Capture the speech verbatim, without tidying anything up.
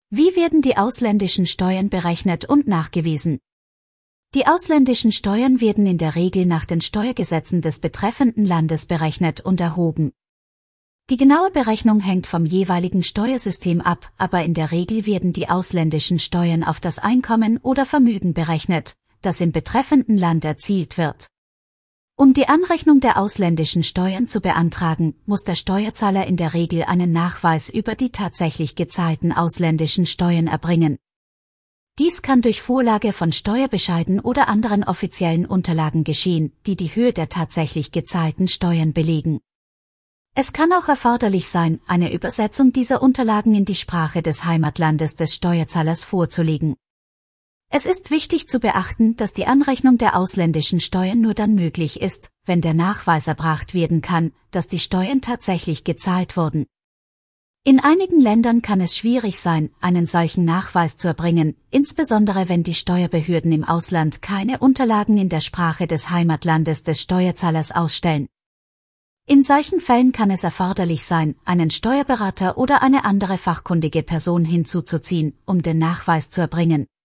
Wie werden die ausländischen Steuern berechnet und nachgewiesen? Die ausländischen Steuern werden in der Regel nach den Steuergesetzen des betreffenden Landes berechnet und erhoben. Die genaue Berechnung hängt vom jeweiligen Steuersystem ab, aber in der Regel werden die ausländischen Steuern auf das Einkommen oder Vermögen berechnet, das im betreffenden Land erzielt wird. Um die Anrechnung der ausländischen Steuern zu beantragen, muss der Steuerzahler in der Regel einen Nachweis über die tatsächlich gezahlten ausländischen Steuern erbringen. Dies kann durch Vorlage von Steuerbescheiden oder anderen offiziellen Unterlagen geschehen, die die Höhe der tatsächlich gezahlten Steuern belegen. Es kann auch erforderlich sein, eine Übersetzung dieser Unterlagen in die Sprache des Heimatlandes des Steuerzahlers vorzulegen. Es ist wichtig zu beachten, dass die Anrechnung der ausländischen Steuern nur dann möglich ist, wenn der Nachweis erbracht werden kann, dass die Steuern tatsächlich gezahlt wurden. In einigen Ländern kann es schwierig sein, einen solchen Nachweis zu erbringen, insbesondere wenn die Steuerbehörden im Ausland keine Unterlagen in der Sprache des Heimatlandes des Steuerzahlers ausstellen. In solchen Fällen kann es erforderlich sein, einen Steuerberater oder eine andere fachkundige Person hinzuzuziehen, um den Nachweis zu erbringen.